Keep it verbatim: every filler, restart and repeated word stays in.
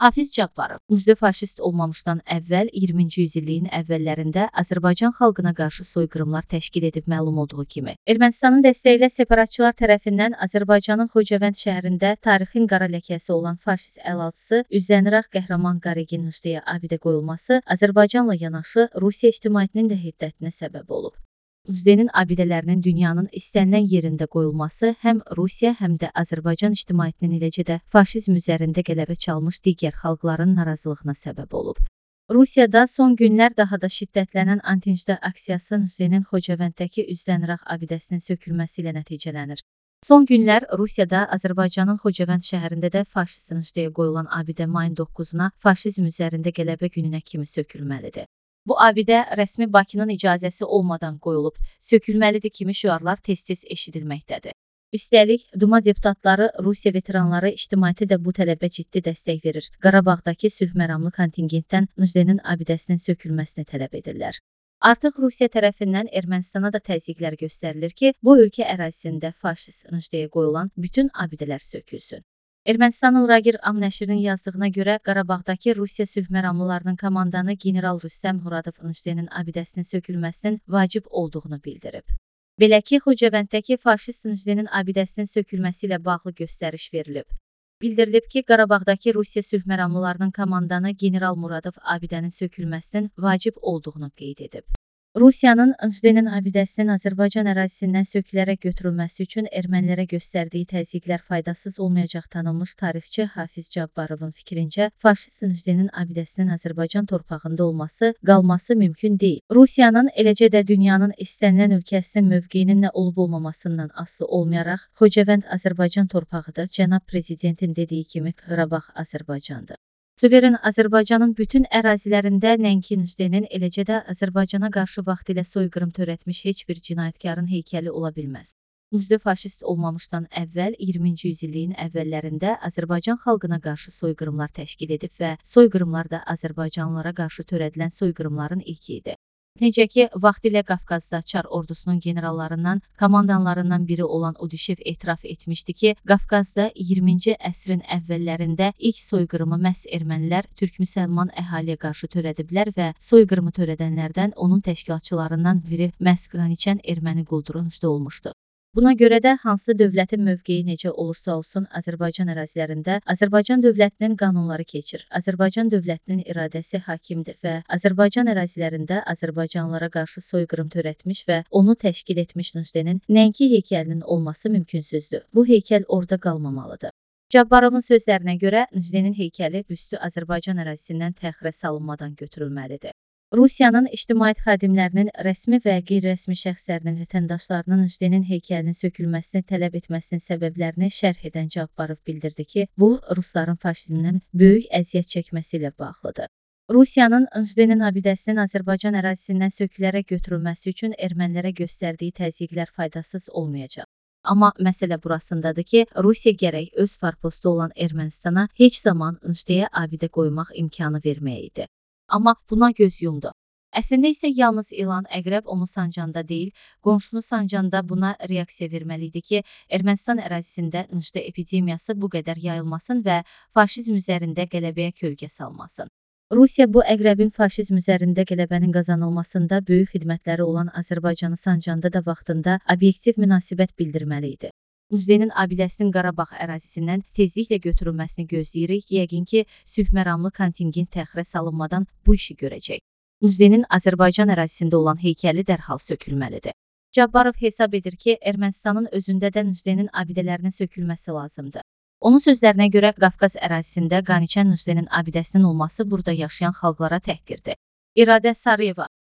Hafiz Cabbarov, üzvü faşist olmamışdan əvvəl iyirminci yüzilliyin əvvəllərində Azərbaycan xalqına qarşı soyqırımlar təşkil edib məlum olduğu kimi. Ermənistanın dəstəyi ilə separatçılar tərəfindən Azərbaycanın Xocavənd şəhərində tarixin qara ləkəsi olan faşist əlaltısı üzləniraq qəhrəman Qaregin Nıjdeyə abidə qoyulması Azərbaycanla yanaşı Rusiya ictimaiyyətinin də hiddətinə səbəb olub. Nıjdenin abidələrinin dünyanın istənilən yerində qoyulması həm Rusiya, həm də Azərbaycan ictimaiyyətinin, eləcə də faşizm üzərində qələbə çalmış digər xalqların narazılığına səbəb olub. Rusiyada son günlər daha da şiddətlənən anti-Nıjde aksiyası Nıjdenin Xocavənddəki üzləniraq abidəsinin sökülməsi ilə nəticələnir. Son günlər Rusiyada Azərbaycanın Xocavənd şəhərində də faşist Nıjdeyə qoyulan abidə mayın doqquzuna faşizm üzərində qələbə gününə kimi sökülməlidir. Bu abidə rəsmi Bakının icazəsi olmadan qoyulub, sökülməlidir kimi şüarlar tez-tez eşidilməkdədir. Üstəlik, Duma deputatları, Rusiya veteranları ictimaiyyəti də bu tələbə ciddi dəstək verir. Qarabağdakı sülh məramlı kontingentdən Nıjdenin abidəsinin sökülməsini tələb edirlər. Artıq Rusiya tərəfindən Ermənistana da təzyiqlər göstərilir ki, bu ölkə ərazisində faşist Nıjdeyə qoyulan bütün abidələr sökülsün. Ermənistanın Ragir Am nəşrinin yazdığına görə Qarabağdakı Rusiya sülh məramlılarının komandanı general Rüstəm Muradov Nıjdenin abidəsinin sökülməsinin vacib olduğunu bildirib. Belə ki, Xocavənddəki faşist Nıjdenin abidəsinin sökülməsi ilə bağlı göstəriş verilib. Bildirilib ki, Qarabağdakı Rusiya sülh məramlılarının komandanı general Muradov abidənin sökülməsinin vacib olduğunu qeyd edib. Rusiyanın Nıjdenin abidəsinin Azərbaycan ərazisindən sökülərək götürülməsi üçün ermənilərə göstərdiyi təzyiqlər faydasız olmayacaq tanınmış tarixçi Hafiz Cabbarovun fikrincə, faşist Nıjdenin abidəsinin Azərbaycan torpağında olması, qalması mümkün deyil. Rusiyanın, eləcə də dünyanın istənilən ölkəsinin mövqeyinin nə olub-olmamasından asılı olmayaraq, Xocavənd Azərbaycan torpağıdır, cənab prezidentin dediyi kimi Qarabağ Azərbaycandır. Suveren Azərbaycanın bütün ərazilərində nəinki Nıjdenin, eləcə də Azərbaycana qarşı vaxtilə soyqırım törətmiş heç bir cinayətkarın heykəli ola bilməz. Nıjde faşist olmamışdan əvvəl iyirminci yüzilliyin əvvəllərində Azərbaycan xalqına qarşı soyqırımlar təşkil edib və soyqırımlar da Azərbaycanlılara qarşı törədilən soyqırımların ilki idi. Necə ki, vaxtilə Qafqazda Çar ordusunun generallarından, komandanlarından biri olan Uduşev etiraf etmişdi ki, Qafqazda iyirminci əsrin əvvəllərində ilk soyqırımı məhz ermənilər türk-müsəlman əhaliyə qarşı törədiblər və soyqırımı törədənlərdən onun təşkilatçılarından biri məhz Qraniçən erməni qulduru Nıjde olmuşdu. Buna görə də hansı dövlətin mövqeyi necə olursa olsun Azərbaycan ərazilərində Azərbaycan dövlətinin qanunları keçir, Azərbaycan dövlətinin iradəsi hakimdir və Azərbaycan ərazilərində Azərbaycanlılara qarşı soyqırım törətmiş və onu təşkil etmiş Nıjdenin nəinki heykəlinin olması mümkünsüzdür. Bu heykəl orada qalmamalıdır. Cabbarovun sözlərinə görə Nıjdenin heykəli büstü Azərbaycan ərazisindən təxirə salınmadan götürülməlidir. Rusiyanın ictimaiyyət xadimlərinin, rəsmi və qeyri-rəsmi şəxslərinin vətəndaşlarının Nıjdenin heykəlinin sökülməsini tələb etməsinin səbəblərini şərh edən Cabbarov bildirdi ki, bu, rusların faşizmdən böyük əziyyət çəkməsi ilə bağlıdır. Rusiyanın Nıjdenin abidəsinin Azərbaycan ərazisindən sökülərək götürülməsi üçün ermənilərə göstərdiyi təzyiqlər faydasız olmayacaq. Amma məsələ burasındadır ki, Rusiya gərək öz farpostu olan Ermənistana heç zaman Nıjdeyə abidə qoymaq imkanı verməyəydi. Amma buna göz yumdu. Əslində isə yalnız ilan Əqrəb onu sancanda deyil, qonşusunu sancanda buna reaksiya verməliydi ki, Ermənistan ərazisində Nıjde epidemiyası bu qədər yayılmasın və faşizm üzərində qələbəyə kölgə salmasın. Rusiya bu Əqrəbin faşizm üzərində qələbənin qazanılmasında böyük xidmətləri olan Azərbaycanı sancanda da vaxtında obyektiv münasibət bildirməli idi. Nıjdenin abidəsinin Qarabağ ərazisindən tezliklə götürülməsini gözləyirik, yəqin ki, sülh məramlı kontingent təxirə salınmadan bu işi görəcək. Nıjdenin Azərbaycan ərazisində olan heykəli dərhal sökülməlidir. Cabbarov hesab edir ki, Ermənistanın özündə də Nıjdenin abidələrinin sökülməsi lazımdır. Onun sözlərinə görə Qafqaz ərazisində Qaniçən Nıjdenin abidəsinin olması burada yaşayan xalqlara təhqirdir. İradə Sarıyeva